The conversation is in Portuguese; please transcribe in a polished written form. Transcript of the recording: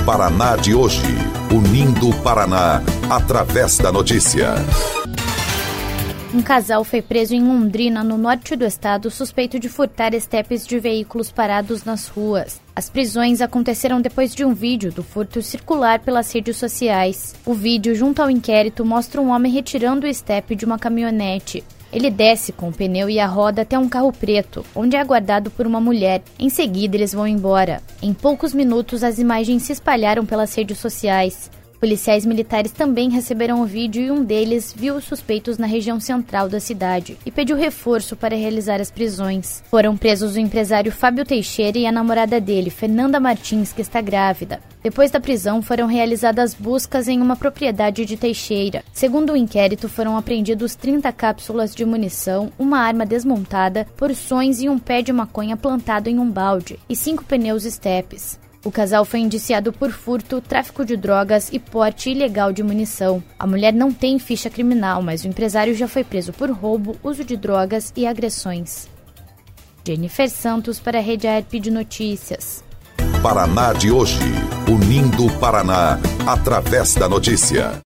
Paraná de hoje, unindo o Paraná através da notícia. Um casal foi preso em Londrina, no norte do estado, suspeito de furtar estepes de veículos parados nas ruas. As prisões aconteceram depois de um vídeo do furto circular pelas redes sociais. O vídeo, junto ao inquérito, mostra um homem retirando o estepe de uma caminhonete. Ele desce com o pneu e a roda até um carro preto, onde é aguardado por uma mulher. Em seguida, eles vão embora. Em poucos minutos, as imagens se espalharam pelas redes sociais. Policiais militares também receberam o vídeo e um deles viu os suspeitos na região central da cidade e pediu reforço para realizar as prisões. Foram presos o empresário Fábio Teixeira e a namorada dele, Fernanda Martins, que está grávida. Depois da prisão, foram realizadas buscas em uma propriedade de Teixeira. Segundo o inquérito, foram apreendidos 30 cápsulas de munição, uma arma desmontada, porções e um pé de maconha plantado em um balde, e 5 pneus estepes. O casal foi indiciado por furto, tráfico de drogas e porte ilegal de munição. A mulher não tem ficha criminal, mas o empresário já foi preso por roubo, uso de drogas e agressões. Jennifer Santos para a Rede ARP de Notícias. Paraná de hoje, unindo o Paraná através da notícia.